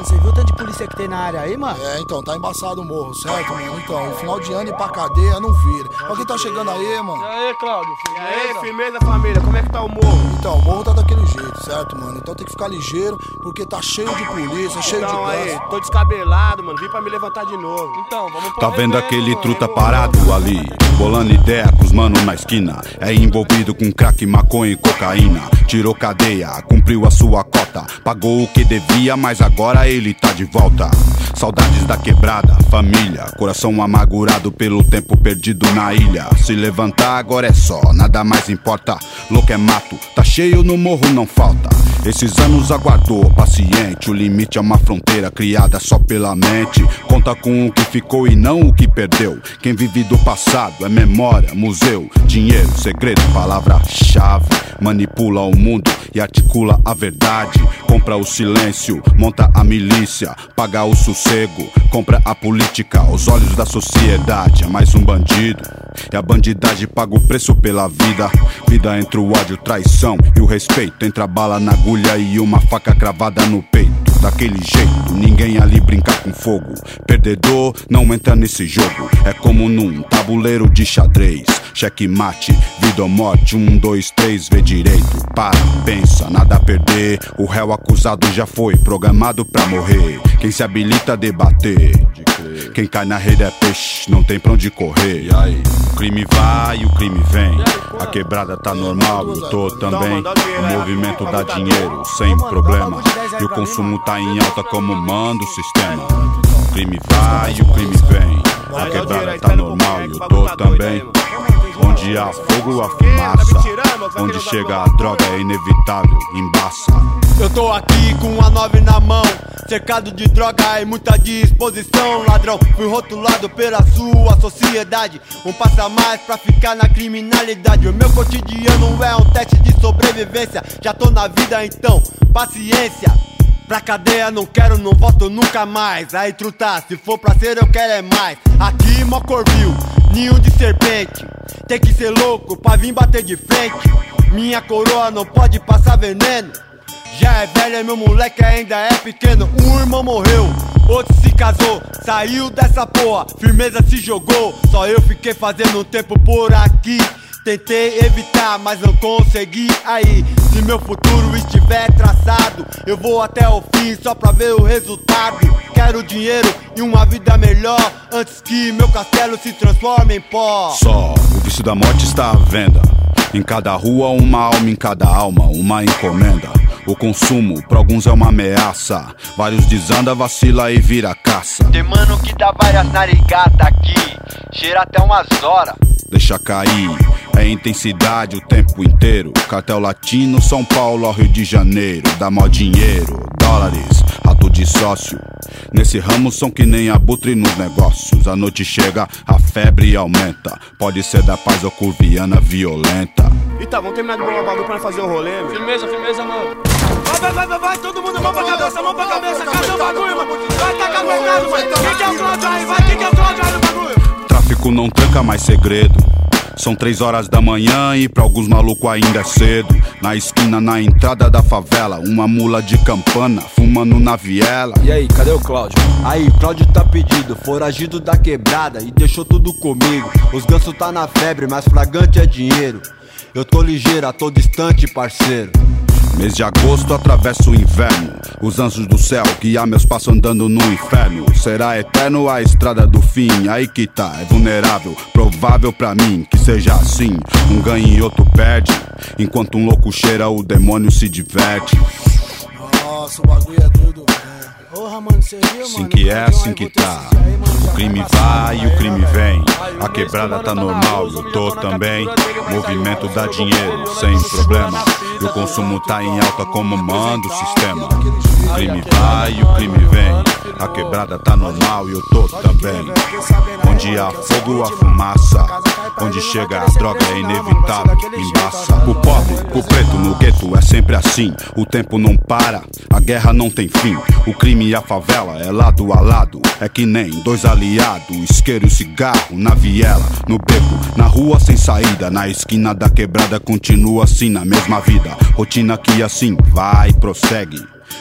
mano, você viu o tanto de polícia que tem na área aí, mano? É, então, tá embaçado o morro, certo, mano? Então, no final de ano ir pra cadeia não vira. Alguém tá chegando aí, mano? E aí, Cláudio, firmeza? E aí, firmeza, família, como é que tá o morro? Então, o morro tá daquele jeito, certo, mano? Então tem que ficar ligeiro, porque tá cheio de polícia, cheio de Então aí, ganso. tô descabelado, mano, vim pra me levantar de novo. Então, vamos pra Tá vendo aquele truta parado ali, bolando ideia com os mano na esquina? É envolvido com crack, maconha e cocaína. Tirou cadeia, cumpriu a sua cota, pagou o que devia, mas agora ele tá de volta. Saudades da quebrada, família, coração amargurado pelo tempo perdido na ilha. Se levantar agora é só, nada mais importa. Louco é mato, tá cheio no morro, não falta. Esses anos aguardou, paciente. O limite é uma fronteira criada só pela mente. Conta com o que ficou e não o que perdeu. Quem vive do passado é memória, museu, dinheiro, segredo, palavra-chave. Manipula o mundo e articula a verdade. Compra o silêncio, monta a milícia, paga o sossego, compra a política, os olhos da sociedade. É mais um bandido e a bandidagem paga o preço pela vida. Vida entre o ódio, traição e o respeito. Entre a bala na agulha e uma faca cravada no peito. Daquele jeito, ninguém ali brinca com fogo. Perdedor não entra nesse jogo. É como num tabuleiro de xadrez. Cheque mate, vida ou morte, 1, 2, 3, vê direito. Para, pensa, nada a perder. O réu acusado já foi programado pra morrer. Quem se habilita a debater, quem cai na rede é peixe, não tem pra onde correr. E aí? O crime vai e o crime vem. A quebrada tá normal, eu tô também. O movimento dá dinheiro, sem problema. E o consumo tá em alta como manda o sistema. O crime vai e o crime vem. A quebrada tá normal e eu tô também. Onde há fogo, há fumaça. Onde chega a droga é inevitável, embaça. Eu tô aqui com a 9 na mão, cercado de droga e muita disposição. Ladrão, fui rotulado pela sua sociedade. Um passo a mais pra ficar na criminalidade. O meu cotidiano é um teste de sobrevivência. Já tô na vida então, paciência. Pra cadeia não quero, não volto nunca mais. Aí truta, se for pra ser eu quero é mais. Aqui Mocorvil, ninho de serpente. Tem que ser louco pra vir bater de frente. Minha coroa não pode passar veneno. Já é velha, meu moleque ainda é pequeno. Um irmão morreu, outro se casou. Saiu dessa porra, firmeza se jogou. Só eu fiquei fazendo um tempo por aqui. Tentei evitar, mas não consegui. Aí, se meu futuro estiver traçado, eu vou até o fim só pra ver o resultado. Quero dinheiro e uma vida melhor, antes que meu castelo se transforme em pó. Só o vício da morte está à venda. Em cada rua uma alma, em cada alma uma encomenda. O consumo pra alguns é uma ameaça. Vários desanda, vacila e vira caça. Tem mano que dá várias narigadas aqui, cheira até umas horas. Deixa cair, é intensidade o tempo inteiro. Cartel latino, São Paulo ao Rio de Janeiro. Dá mó dinheiro, dólares, rato de sócio. Nesse ramo são que nem abutre nos negócios. A noite chega, a febre aumenta. Pode ser da paz ou curviana violenta. E tá, vamos terminar de bolar o bagulho pra fazer o rolê, meu. Firmeza, firmeza, mano. Vai, todo mundo, mão pra cabeça, mão pra cabeça. Cadê o bagulho, mano? Vai tacar o mercado, mano. Quem que é o Cláudio aí? Vai, quem que é o Cláudio aí no bagulho? Tráfico não tranca mais segredo. São 3 horas da manhã e pra alguns malucos ainda é cedo. Na esquina, na entrada da favela, uma mula de campana fumando na viela. E aí, cadê o Cláudio? Aí, o Cláudio tá pedido, foragido da quebrada e deixou tudo comigo. Os gansos tá na febre, mas flagrante é dinheiro. Eu tô ligeira, tô distante, parceiro. Mês de agosto atravesso o inverno. Os anjos do céu guiam meus passos andando no inferno. Será eterno a estrada do fim. Aí que tá, é vulnerável, provável pra mim que seja assim. Um ganha e outro perde. Enquanto um louco cheira, o demônio se diverte. Nossa, o bagulho é doido. Porra, mano, você viu, mano? Assim que é, assim que tá. O crime vai e o crime vem. A quebrada tá normal e eu tô também. Movimento dá dinheiro, sem problema. E o consumo tá em alta como manda o sistema. O crime vai e o crime vem. A quebrada tá normal e eu tô também. Onde há fogo, há fumaça. Onde chega a droga é inevitável, embaça. O pobre, o preto no gueto é sempre assim. O tempo não para, a guerra não tem fim. O crime e a favela é lado a lado. É que nem dois aliados, isqueiro e cigarro na viela, no beco, na rua sem saída. Na esquina da quebrada continua assim na mesma vida. Rotina que assim vai e prossegue.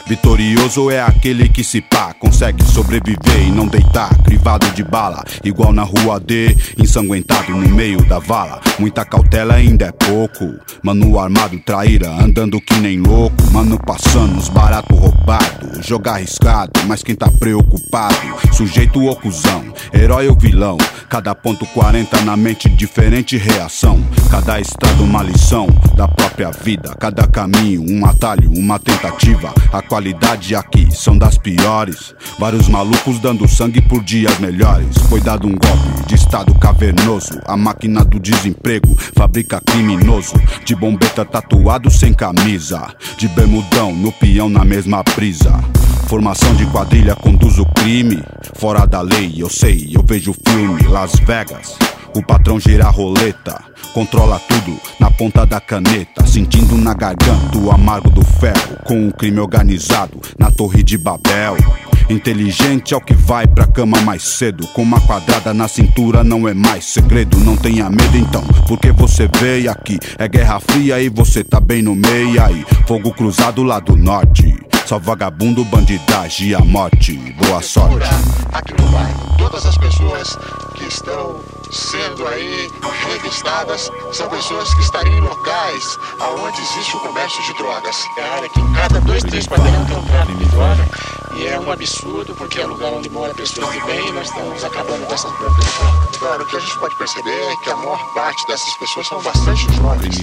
Vitorioso é aquele que se pá consegue sobreviver e não deitar, crivado de bala, igual na rua D, ensanguentado no meio da vala. Muita cautela ainda é pouco, mano armado traíra, andando que nem louco. Mano passando os barato roubado, jogar arriscado, mas quem tá preocupado, sujeito ou cuzão, herói ou vilão. Cada ponto 40 na mente, diferente reação. Cada estado uma lição da própria vida, cada caminho um atalho, uma tentativa. A qualidade aqui são das piores, vários malucos dando sangue por dias melhores. Foi dado um golpe de estado cavernoso, a máquina do desemprego fabrica criminoso. De bombeta tatuado sem camisa, de bermudão no peão na mesma brisa. Formação de quadrilha conduz o crime, fora da lei eu sei, eu vejo filme. Las Vegas, o patrão gira a roleta, controla tudo na ponta da caneta, sentindo na garganta o amargo do ferro, com o crime organizado na Torre de Babel. Inteligente é o que vai pra cama mais cedo, com uma quadrada na cintura não é mais segredo. Não tenha medo então, porque você veio aqui, é guerra fria e você tá bem no meio aí. Fogo cruzado lá do norte, só vagabundo, bandidagem e a morte. Boa sorte. Aqui no bairro, todas as pessoas que estão sendo aí revistadas são pessoas que estariam em locais onde existe o comércio de drogas. É a área que em cada 2, 3 quarteirões tem um tráfico de droga, e é um absurdo porque é lugar onde moram pessoas de bem e nós estamos acabando dessas pessoas. Claro, o que a gente pode perceber é que a maior parte dessas pessoas são bastante jovens.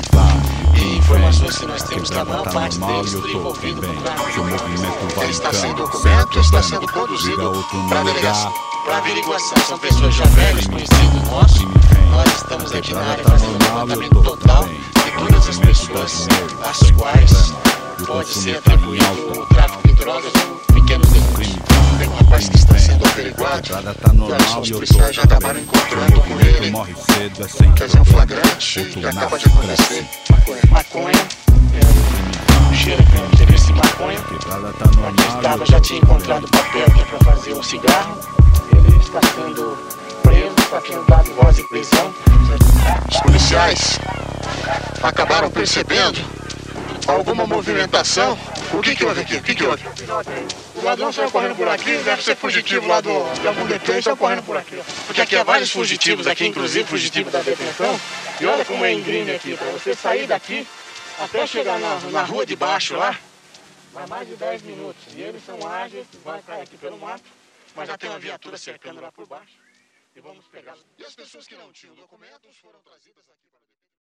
E informações que nós temos que a maior parte deles está envolvido com tráfico de drogas. Ele está sem documento, está sendo conduzido para a delegacia, para averiguação. São pessoas já velhas, conhecidos nossos. Nós estamos aqui na área fazendo um levantamento total de todas as pessoas às quais pode ser atribuído o tráfico de drogas ou pequenos delitos. Tem um rapaz que está sendo averiguado, os policiais já acabaram encontrando com ele, quer dizer, um flagrante que acaba de acontecer. Maconha, cheira que serviço de maconha. Aqui estava, já tinha encontrado papel que é para fazer um cigarro. Ele está sendo preso, está sendo dado voz de prisão. Os policiais acabaram percebendo alguma movimentação. O que houve aqui? O que houve? O ladrão saiu correndo por aqui, deve ser fugitivo lá de algum detento, saiu correndo por aqui. Porque aqui há vários fugitivos aqui, inclusive fugitivo da detenção. E olha como é íngreme aqui, para você sair daqui até chegar na rua de baixo lá, vai mais de 10 minutos. E eles são ágeis, vai cair aqui pelo mato, mas já tem uma viatura cercando lá por baixo. E vamos pegá-los. E as pessoas que não tinham documentos foram trazidas aqui.